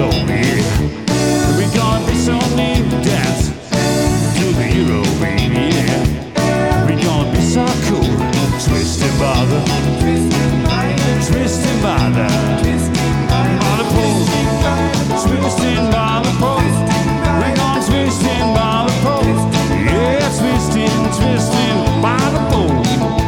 Euro, yeah. We gonna be so neat dance to the Euro, yeah. We gonna be so cool, twisting by the pole, twisting by the pole. We gonna twisting by the pole, yeah, twisting by the pole.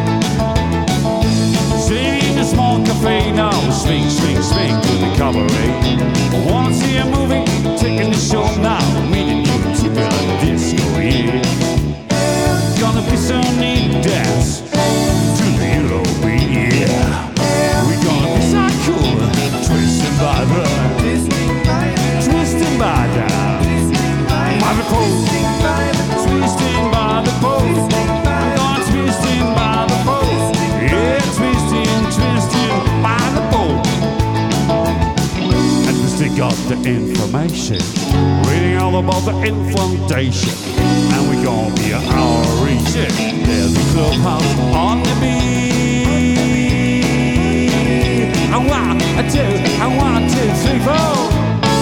Sing a small cafe now, swing to the cabaret. Wanna see a movie, taking the show now, meeting you to the disco, yeah. Gonna be so neat dance to the Euro, yeah. We gonna be so cool, twisting by the pole, twisting by the pole. I'm gonna twisting by the pole, yeah, twisting by the pole. And we still got the information, reading all about the infantation, and we gonna be an hour reaching. There's the clubhouse on the beat. I want two, three, four.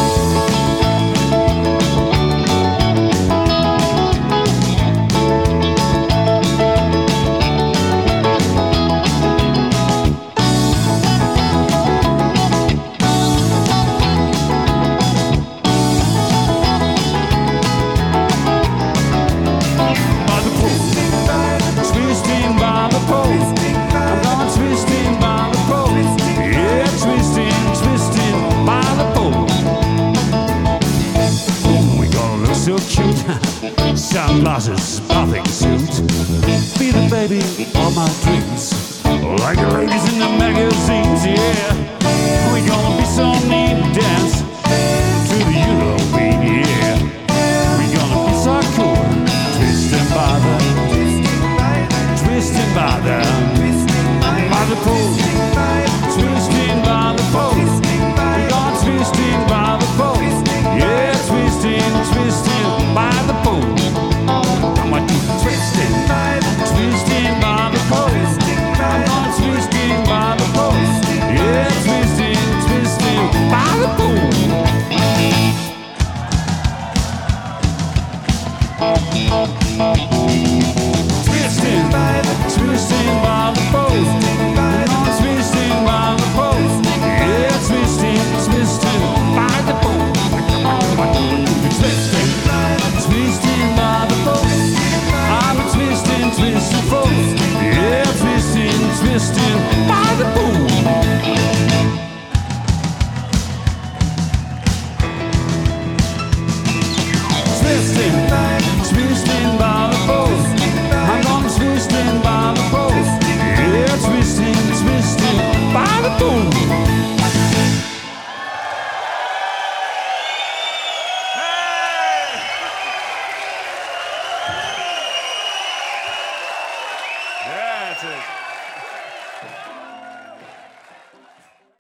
Sunglasses, bathing suit, be the baby of my dreams, like the ladies in the magazines, yeah. We gonna be so neat dance to the Euro beat, yeah. We gonna be so cool, twisting by the pole, twisting by the pole. We gonna twisting by the pole, yeah, twisting by the pole. Twisting by the pole. I'm gonna twisting by the pole. Yeah, twisting by the pole. Twisting by the pole. I'm gonna twisting by the pole. Yeah, twisting by the pole. Twisting by the pole. I'm a twisting pole. Yeah, twisting